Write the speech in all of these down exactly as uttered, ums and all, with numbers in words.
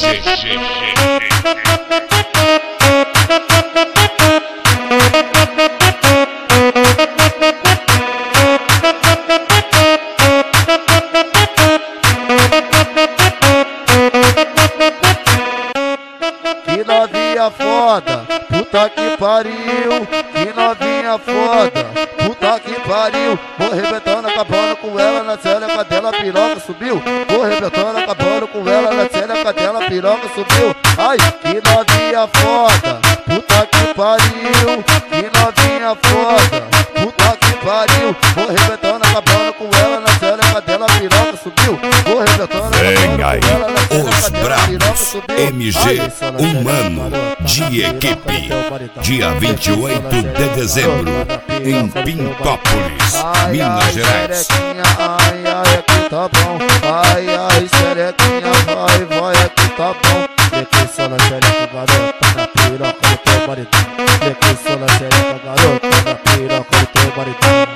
Que novinha foda, puta que pariu. Que novinha foda, puta que pariu. Vou arrebentando, acabando com ela na cela, cadela, piroca subiu. Vou arrebentando, acabando com ela na cela, cadela, piroca subiu. Ai, que novinha foda, puta que pariu. Que novinha foda, puta que pariu. Vou arrebentando, acabando com ela na cela, cadela, piroca subiu. Vou arrebentando, vem aí, os bravos M G Humano de equipe, dia vinte e oito de dezembro, em Pintópolis, Minas Gerais. Ai, ai, aqui tá bom. Ai, ai, xerequinha, vai, vai, aqui tá bom. Decreção na xereca, garota, na piroca do teu baritão. Decreção na xereca, garota, na piroca do teu baritão.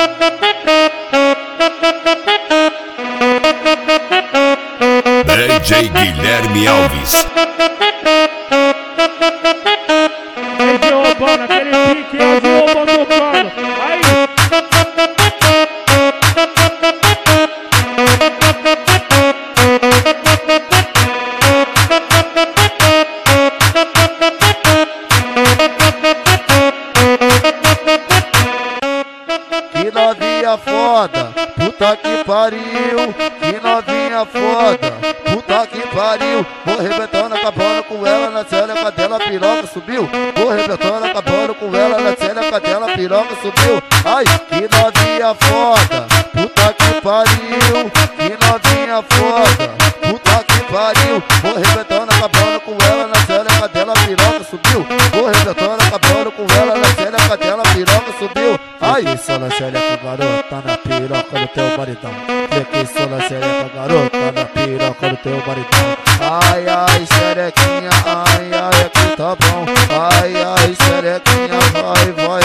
D J Guilherme Alves. Aí de roubando, aquele pique é de roubando tocando. Aí. Que novinha foda, puta que pariu. Que novinha foda, puta que pariu. Vou arrebentando, acabando com ela na cela, cadela, piroca subiu. Vou arrebentando, acabando com ela na cela, cadela, piroca subiu. Ai, que novinha foda, puta que pariu. Que novinha foda, puta que pariu. Vou arrebentando, acabando com ela na cela, cadela, piroca subiu. Vou arrebentando, acabando com ela na cela, cadela, piroca subiu. Ai, isso na xereca, garota, na piroca do teu baritão. Decreção na xereca, garota, na piroca do teu baritão. Ai, ai, xerequinha, ai, ai, aqui tá bom. Ai, ai, xerequinha, vai, vai.